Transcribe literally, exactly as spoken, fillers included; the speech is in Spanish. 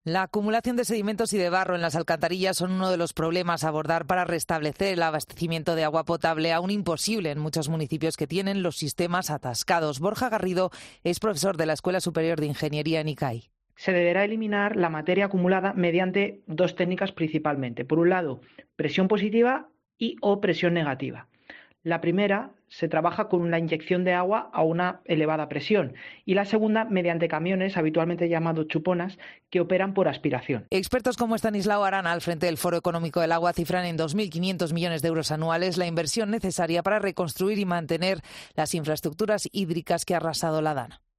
La acumulación de sedimentos y de barro en las alcantarillas son uno de los problemas a abordar para restablecer el abastecimiento de agua potable, aún imposible en muchos municipios que tienen los sistemas atascados. Borja Garrido es profesor de la Escuela Superior de Ingeniería en ICAI. Se deberá eliminar la materia acumulada mediante dos técnicas principalmente. Por un lado, presión positiva y o presión negativa. La primera se trabaja con la inyección de agua a una elevada presión y la segunda mediante camiones, habitualmente llamados chuponas, que operan por aspiración. Expertos como Estanislao Arana, al frente del Foro Económico del Agua, cifran en dos mil quinientos millones de euros anuales la inversión necesaria para reconstruir y mantener las infraestructuras hídricas que ha arrasado la Dana.